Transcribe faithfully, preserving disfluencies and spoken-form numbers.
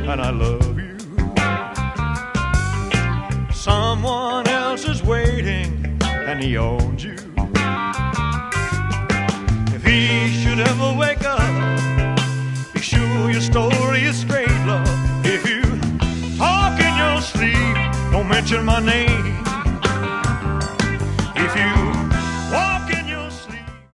and I love you. Someone else is waiting and he owns you. If he should ever wake up, be sure your story is straight, love. If you talk in your sleep, don't mention my name.